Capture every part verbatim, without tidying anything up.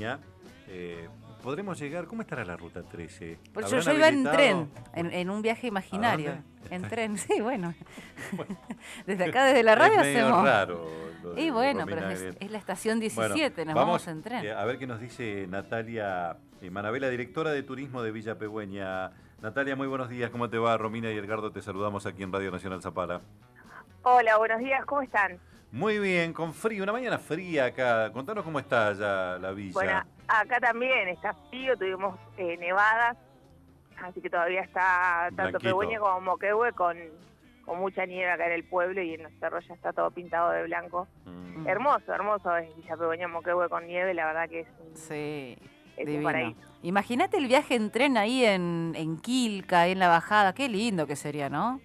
Pegüeña. Eh, ¿Podremos llegar? ¿Cómo estará la ruta trece? Pues yo, yo iba en tren, en, en un viaje imaginario. En tren, sí, bueno. bueno. Desde acá, desde la radio es medio hacemos. Raro lo de y bueno, pero Romina es, es la estación diecisiete, bueno, nos vamos, vamos en tren. Eh, a ver qué nos dice Natalia eh, Manabela, directora de turismo de Villa Pegüeña. Natalia, muy buenos días, ¿cómo te va? Romina y Edgardo, te saludamos aquí en Radio Nacional Zapala. Hola, buenos días, ¿cómo están? Muy bien, con frío, una mañana fría acá. Contanos cómo está ya la villa. Bueno, acá también está frío, tuvimos eh, nevadas, así que todavía está tanto Pegüeña como Moquehue con, con mucha nieve acá en el pueblo y en los cerros ya está todo pintado de blanco. Mm. Hermoso, hermoso es Villa Pegüeña, Moquehue con nieve, la verdad que es un, sí, es divino. un paraíso. Imagínate el viaje en tren ahí en, en Quilca, ahí en la bajada, qué lindo que sería, ¿no?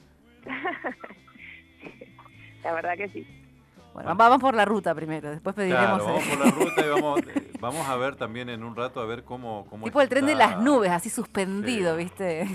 La verdad que sí. Bueno, vamos por la ruta primero, después pediremos... Claro, vamos por la ruta y vamos, eh, vamos a ver también en un rato a ver cómo... cómo tipo está. El tren de las nubes, así suspendido, sí. ¿Viste?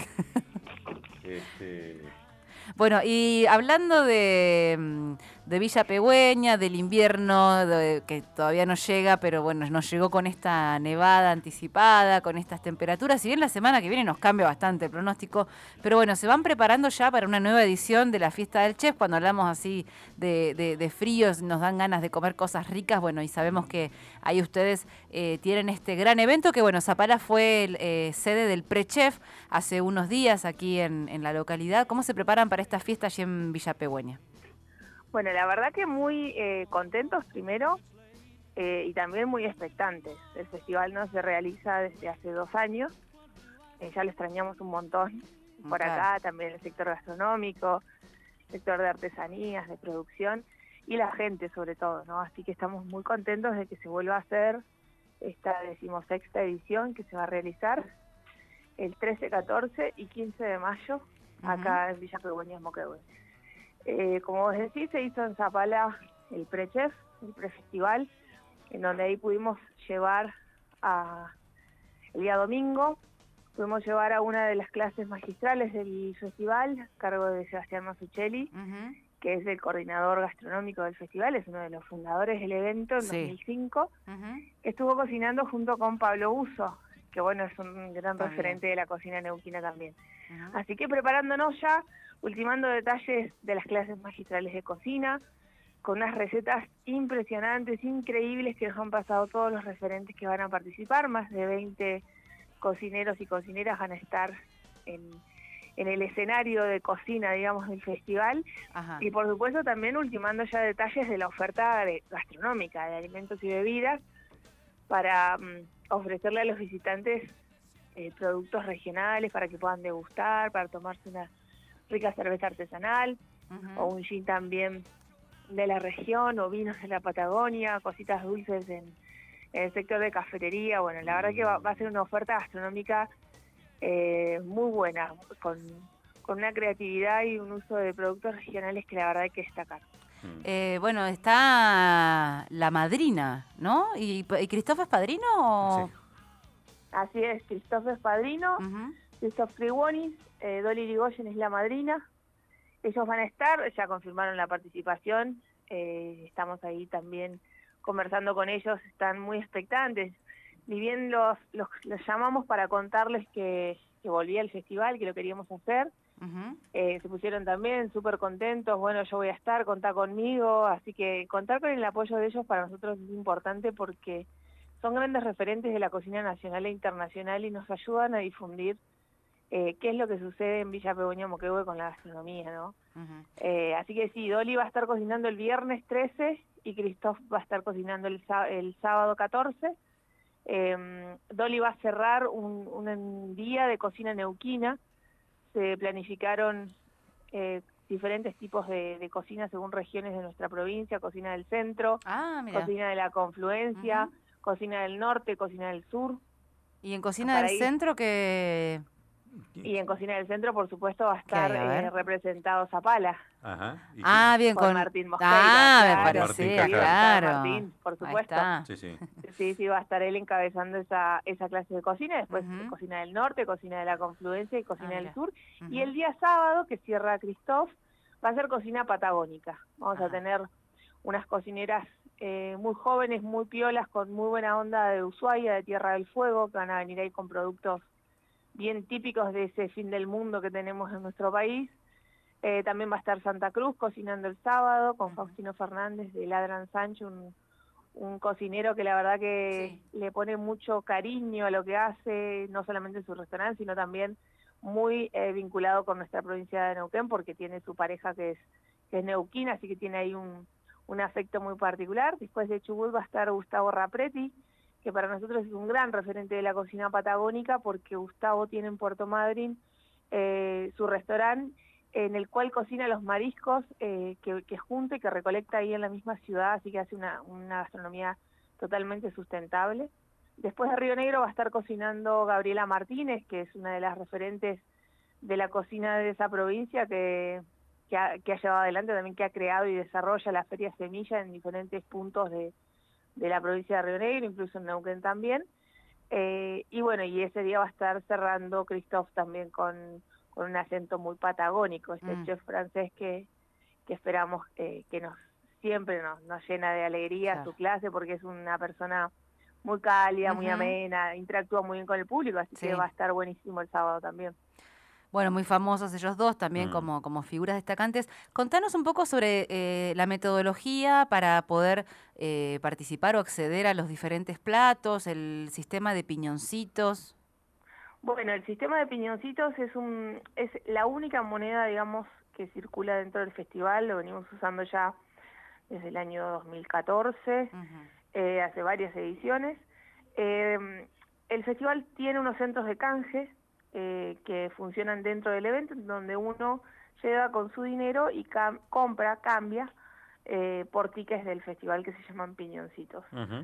Este... Bueno, y hablando de, de Villa Pegüeña, del invierno de, que todavía no llega, pero bueno, nos llegó con esta nevada anticipada, con estas temperaturas. Si bien la semana que viene nos cambia bastante el pronóstico, pero bueno, se van preparando ya para una nueva edición de la Fiesta del Chef. Cuando hablamos así de, de, de fríos, nos dan ganas de comer cosas ricas, bueno, y sabemos que ahí ustedes eh, tienen este gran evento, que bueno, Zapala fue eh, sede del Pre-Chef hace unos días aquí en, en la localidad. ¿Cómo se preparan para esta fiesta allí en Villa Pegüeña? Bueno, la verdad que muy eh, contentos primero eh, y también muy expectantes. El festival no se realiza desde hace dos años, eh, ya lo extrañamos un montón por claro. acá, también el sector gastronómico, sector de artesanías, de producción y la gente sobre todo, ¿no? Así que estamos muy contentos de que se vuelva a hacer esta decimosexta edición que se va a realizar el trece, catorce y quince de mayo acá uh-huh. en Villa Pegüeña, Moquehue. Eh, como vos decís, se hizo en Zapala el Pre-Chef, el Pre-Festival, en donde ahí pudimos llevar a, el día domingo, pudimos llevar a una de las clases magistrales del festival, a cargo de Sebastián Masuccelli, uh-huh. que es el coordinador gastronómico del festival, es uno de los fundadores del evento en sí. dos mil cinco, uh-huh. que estuvo cocinando junto con Pablo Buzo, que bueno, es un gran también. referente de la cocina neuquina también. Uh-huh. Así que preparándonos ya, ultimando detalles de las clases magistrales de cocina, con unas recetas impresionantes, increíbles, que nos han pasado todos los referentes que van a participar. Más de veinte cocineros y cocineras van a estar en, en el escenario de cocina, digamos, del festival. Ajá. Y por supuesto también ultimando ya detalles de la oferta de, gastronómica, de alimentos y bebidas, para um, ofrecerle a los visitantes eh, productos regionales para que puedan degustar, para tomarse una rica cerveza artesanal, uh-huh. o un gin también de la región, o vinos de la Patagonia, cositas dulces en, en el sector de cafetería. Bueno, la verdad que va, va a ser una oferta gastronómica eh, muy buena, con, con una creatividad y un uso de productos regionales que la verdad hay que destacar. Eh, bueno, está la madrina, ¿no? ¿Y, y Christophe es padrino? O... Sí. Así es, Christophe es padrino, uh-huh. Christophe Trigonis, eh, Dolly Irigoyen es la madrina. Ellos van a estar, ya confirmaron la participación, eh, estamos ahí también conversando con ellos, están muy expectantes. Ni bien los, los, los llamamos para contarles que, que volvía el festival, que lo queríamos hacer, uh-huh. eh, se pusieron también súper contentos, bueno, yo voy a estar, contá conmigo, así que contar con el apoyo de ellos para nosotros es importante porque son grandes referentes de la cocina nacional e internacional y nos ayudan a difundir Eh, qué es lo que sucede en Villa Pegüeña, Moquehue con la gastronomía, ¿no? Uh-huh. Eh, así que sí, Dolly va a estar cocinando el viernes trece y Christophe va a estar cocinando el, el sábado catorce. Eh, Dolly va a cerrar un, un día de cocina neuquina. Se planificaron eh, diferentes tipos de, de cocina según regiones de nuestra provincia, cocina del centro, ah, cocina de la confluencia, uh-huh. cocina del norte, cocina del sur. ¿Y en cocina Para del ir... centro qué...? Y en Cocina del Centro, por supuesto, va a estar eh, representado Zapala. Ajá. Ah, bien, con, con Martín Mosqueira. Ah, claro. me parecía, claro. Martín, por supuesto. Sí, sí. Sí, sí, va a estar él encabezando esa esa clase de cocina. Después uh-huh. Cocina del Norte, Cocina de la Confluencia y Cocina ah, del Sur. Uh-huh. Y el día sábado, que cierra Christophe, va a ser cocina patagónica. Vamos uh-huh. a tener unas cocineras eh, muy jóvenes, muy piolas, con muy buena onda de Ushuaia, de Tierra del Fuego, que van a venir ahí con productos bien típicos de ese fin del mundo que tenemos en nuestro país. Eh, también va a estar Santa Cruz cocinando el sábado, con Faustino Fernández de Ladran Sancho, un, un cocinero que la verdad que sí. le pone mucho cariño a lo que hace, no solamente en su restaurante, sino también muy eh, vinculado con nuestra provincia de Neuquén, porque tiene su pareja que es, que es neuquina, así que tiene ahí un, un afecto muy particular. Después de Chubut va a estar Gustavo Rapretti, que para nosotros es un gran referente de la cocina patagónica, porque Gustavo tiene en Puerto Madryn eh, su restaurante, en el cual cocina los mariscos eh, que, que junta y que recolecta ahí en la misma ciudad, así que hace una, una gastronomía totalmente sustentable. Después de Río Negro va a estar cocinando Gabriela Martínez, que es una de las referentes de la cocina de esa provincia, que, que, ha, que ha llevado adelante también, que ha creado y desarrolla la Feria Semilla en diferentes puntos de, de la provincia de Río Negro, incluso en Neuquén también. Eh, y bueno, y ese día va a estar cerrando Christophe también con... con un acento muy patagónico, este mm. chef francés que, que esperamos eh, que nos siempre nos, nos llena de alegría claro. su clase, porque es una persona muy cálida, uh-huh. muy amena, interactúa muy bien con el público, así sí. que va a estar buenísimo el sábado también. Bueno, muy famosos ellos dos también mm. como, como figuras destacantes. Contanos un poco sobre eh, la metodología para poder eh, participar o acceder a los diferentes platos, el sistema de piñoncitos. Bueno, el sistema de piñoncitos es un es la única moneda, digamos, que circula dentro del festival. Lo venimos usando ya desde el año dos mil catorce, uh-huh. eh, hace varias ediciones. Eh, el festival tiene unos centros de canje eh, que funcionan dentro del evento, donde uno llega con su dinero y cam- compra, cambia eh, por tickets del festival que se llaman piñoncitos. Uh-huh.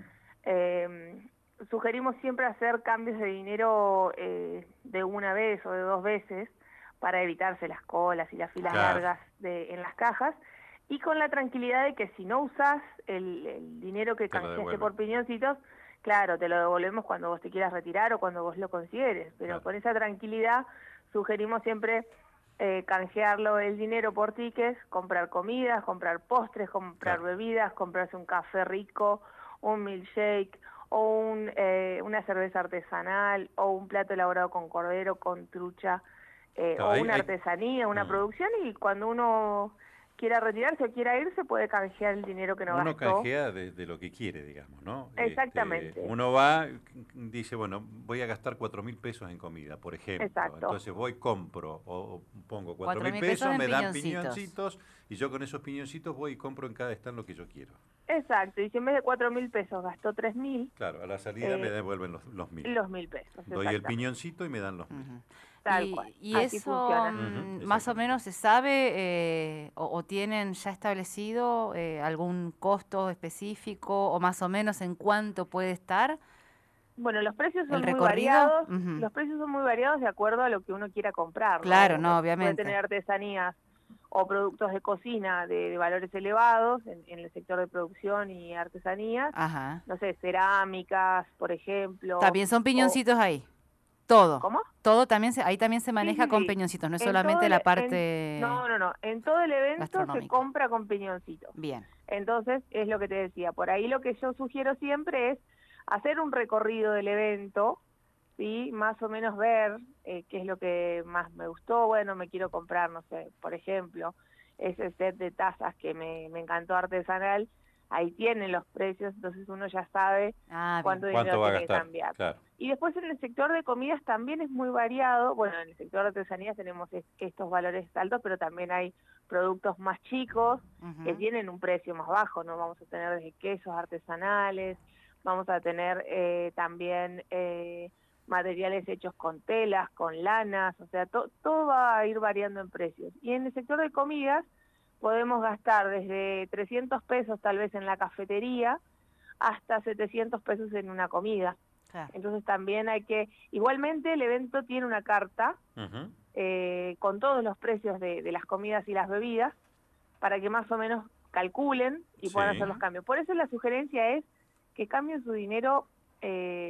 Eh, Sugerimos siempre hacer cambios de dinero eh, de una vez o de dos veces para evitarse las colas y las filas claro. largas de, en las cajas, y con la tranquilidad de que si no usás el, el dinero que canjeaste por piñoncitos, claro, te lo devolvemos cuando vos te quieras retirar o cuando vos lo consideres, pero claro. con esa tranquilidad sugerimos siempre eh, canjearlo el dinero por tickets, comprar comidas, comprar postres, comprar claro. bebidas, comprarse un café rico, un milkshake, o un, eh, una cerveza artesanal, o un plato elaborado con cordero, con trucha, eh, claro, o hay, una hay... artesanía, una mm. producción, y cuando uno quiera retirarse o quiera irse, puede canjear el dinero que no uno gastó. Uno canjea de, de lo que quiere, digamos, ¿no? Exactamente. Este, uno va, dice, bueno, voy a gastar cuatro mil pesos en comida, por ejemplo. Exacto. Entonces voy, compro, o, o pongo cuatro mil pesos, me dan piñoncitos, y yo con esos piñoncitos voy y compro en cada stand lo que yo quiero. Exacto, y si en vez de cuatro mil pesos gastó tres mil... Claro, a la salida eh, me devuelven los, los mil. Los mil pesos, doy el piñoncito y me dan los mil. Uh-huh. Tal y, cual. Y Así eso, funciona. Uh-huh, más o menos, ¿se sabe eh, o, o tienen ya establecido eh, algún costo específico o más o menos en cuánto puede estar? Bueno, los precios son muy variados. Uh-huh. Los precios son muy variados de acuerdo a lo que uno quiera comprar. Claro, no, no obviamente. Puede tener artesanías o productos de cocina de, de valores elevados en, en el sector de producción y artesanías. Ajá. No sé, cerámicas, por ejemplo. También son piñoncitos o... ahí. Todo. ¿Cómo? Todo también se, ahí también se maneja sí, sí, con sí. piñoncitos, no es en solamente el, la parte. En, no, no, no. En todo el evento se compra con piñoncitos. Bien. Entonces, es lo que te decía. Por ahí lo que yo sugiero siempre es hacer un recorrido del evento, ¿sí? Más o menos ver eh, qué es lo que más me gustó. Bueno, me quiero comprar, no sé, por ejemplo, ese set de tazas que me, me encantó artesanal. Ahí tienen los precios, entonces uno ya sabe ah, cuánto dinero dinero va tiene a gastar, que cambiar. Claro. Y después en el sector de comidas también es muy variado. Bueno, en el sector de artesanías tenemos es, estos valores altos, pero también hay productos más chicos uh-huh. que tienen un precio más bajo, ¿no? Vamos a tener desde quesos artesanales, vamos a tener eh, también eh, materiales hechos con telas, con lanas, o sea, to, todo va a ir variando en precios. Y en el sector de comidas podemos gastar desde trescientos pesos tal vez en la cafetería hasta setecientos pesos en una comida. Ah. Entonces también hay que... Igualmente el evento tiene una carta uh-huh. eh, con todos los precios de, de las comidas y las bebidas para que más o menos calculen y sí. puedan hacer los cambios. Por eso la sugerencia es que cambien su dinero eh,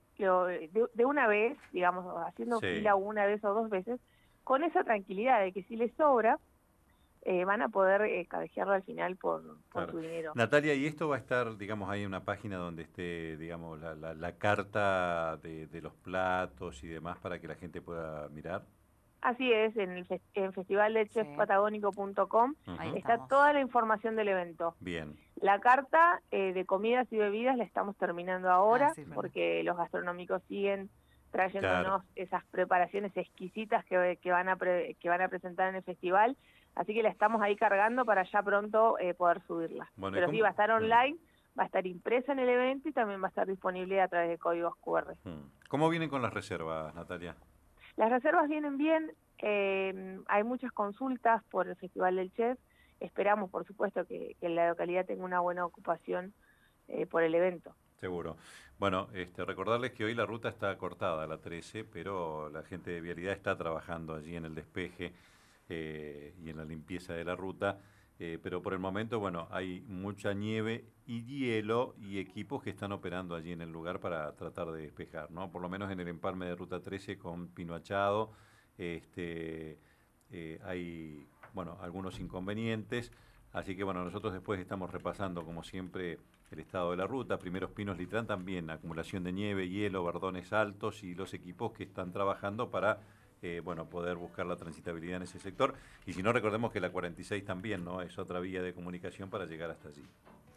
de, de una vez, digamos, haciendo sí. fila una vez o dos veces, con esa tranquilidad de que si les sobra, eh, van a poder eh, canjearlo al final por, por claro. su dinero. Natalia, ¿y esto va a estar, digamos, hay una página donde esté, digamos, la, la, la carta de, de los platos y demás para que la gente pueda mirar? Así es, en, el, en festival del chef patagónico punto com uh-huh. está toda la información del evento. Bien. La carta eh, de comidas y bebidas la estamos terminando ahora, ah, sí, porque los gastronómicos siguen trayéndonos claro. esas preparaciones exquisitas que, que, van a pre, que van a presentar en el festival, así que la estamos ahí cargando para ya pronto eh, poder subirla. Bueno, pero sí, va a estar online, va a estar impresa en el evento y también va a estar disponible a través de códigos cu erre. ¿Cómo vienen con las reservas, Natalia? Las reservas vienen bien, eh, hay muchas consultas por el Festival del Chef, esperamos por supuesto que, que la localidad tenga una buena ocupación eh, por el evento. Seguro. Bueno, este, recordarles que hoy la ruta está cortada, la trece, pero la gente de Vialidad está trabajando allí en el despeje eh, y en la limpieza de la ruta, eh, pero por el momento, bueno, hay mucha nieve y hielo y equipos que están operando allí en el lugar para tratar de despejar, ¿no? Por lo menos en el empalme de Ruta trece con Pino Achado, este, eh, hay, bueno, algunos inconvenientes. Así que bueno, nosotros después estamos repasando, como siempre, el estado de la ruta. Primeros Pinos Litrán también, acumulación de nieve, hielo, verdones altos y los equipos que están trabajando para eh, bueno, poder buscar la transitabilidad en ese sector. Y si no, recordemos que la cuarenta y seis también, ¿no? Es otra vía de comunicación para llegar hasta allí.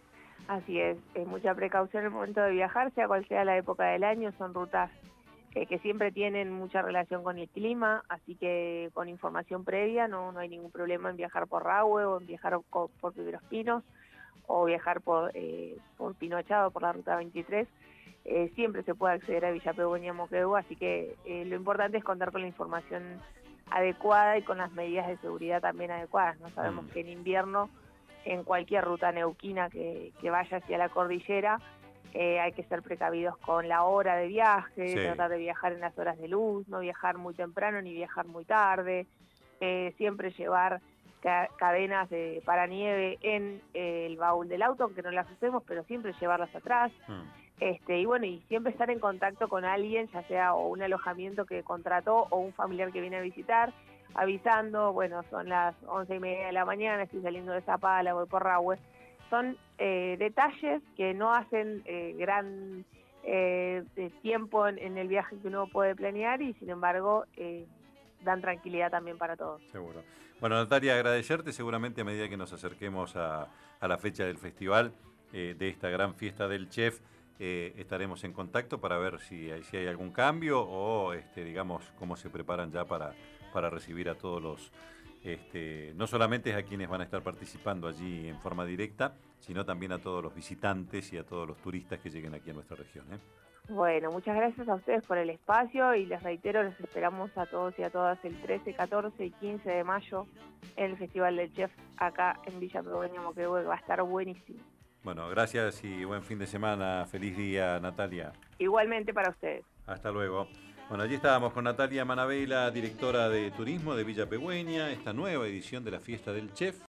Así es, es mucha precaución en el momento de viajar, sea cual sea la época del año, son rutas eh, que siempre tienen mucha relación con el clima, así que con información previa no, no hay ningún problema en viajar por Rahue o en viajar por, por Primeros Pinos o viajar por, eh, por Pino Achado, por la Ruta veintitrés. Eh, siempre se puede acceder a Villa Pegüeña Moquegua, así que eh, lo importante es contar con la información adecuada y con las medidas de seguridad también adecuadas. No sabemos mm. que en invierno, en cualquier ruta neuquina que, que vaya hacia la cordillera, eh, hay que ser precavidos con la hora de viaje, sí. tratar de viajar en las horas de luz, no viajar muy temprano ni viajar muy tarde, eh, siempre llevar ca cadenas de paranieve en eh, el baúl del auto, aunque no las usemos, pero siempre llevarlas atrás. Mm. Este, y bueno, y siempre estar en contacto con alguien, ya sea o un alojamiento que contrató o un familiar que viene a visitar, avisando, bueno, son las once y media de la mañana, estoy saliendo de Zapala, voy por Rahue. Son eh, detalles que no hacen eh, gran eh, tiempo en, en el viaje que uno puede planear y sin embargo eh, dan tranquilidad también para todos. Seguro. Bueno, Natalia, agradecerte, seguramente a medida que nos acerquemos a, a la fecha del festival, eh, de esta gran fiesta del chef, Eh, estaremos en contacto para ver si hay, si hay algún cambio o, este, digamos, cómo se preparan ya para, para recibir a todos los, este, no solamente a quienes van a estar participando allí en forma directa, sino también a todos los visitantes y a todos los turistas que lleguen aquí a nuestra región, ¿eh? Bueno, muchas gracias a ustedes por el espacio y les reitero, les esperamos a todos y a todas el trece, catorce y quince de mayo en el Festival del Chef acá en Villa Pegüeña Moquegua, que va a estar buenísimo. Bueno, gracias y buen fin de semana. Feliz día, Natalia. Igualmente para ustedes. Hasta luego. Bueno, allí estábamos con Natalia Manabela, directora de turismo de Villa Pegüeña, esta nueva edición de la Fiesta del Chef.